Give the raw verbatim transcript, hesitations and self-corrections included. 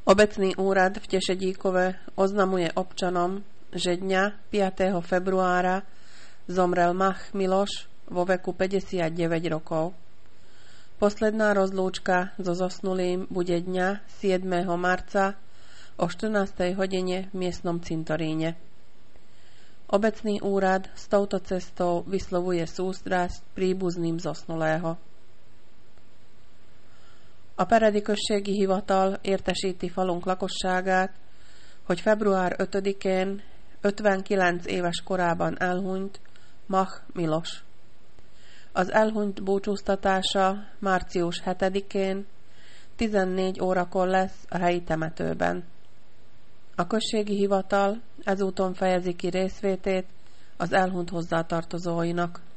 Obecný úrad v Tešedíkove oznamuje občanom, že dňa piateho februára zomrel Mach Miloš vo veku päťdesiatdeväť rokov. Posledná rozlúčka so zosnulým bude dňa siedmeho marca o štrnástej hodine v miestnom cintoríne. Obecný úrad s touto cestou vyslovuje sústrasť príbuzným zosnulého. A Peredi községi hivatal értesíti falunk lakosságát, hogy február ötödikén ötvenkilenc éves korában elhunyt Mach Milos. Az elhunyt búcsúztatása március hetedikén tizennégy órakor lesz a helyi temetőben. A községi hivatal ezúton fejezi ki részvétét az elhunyt hozzátartozóinak.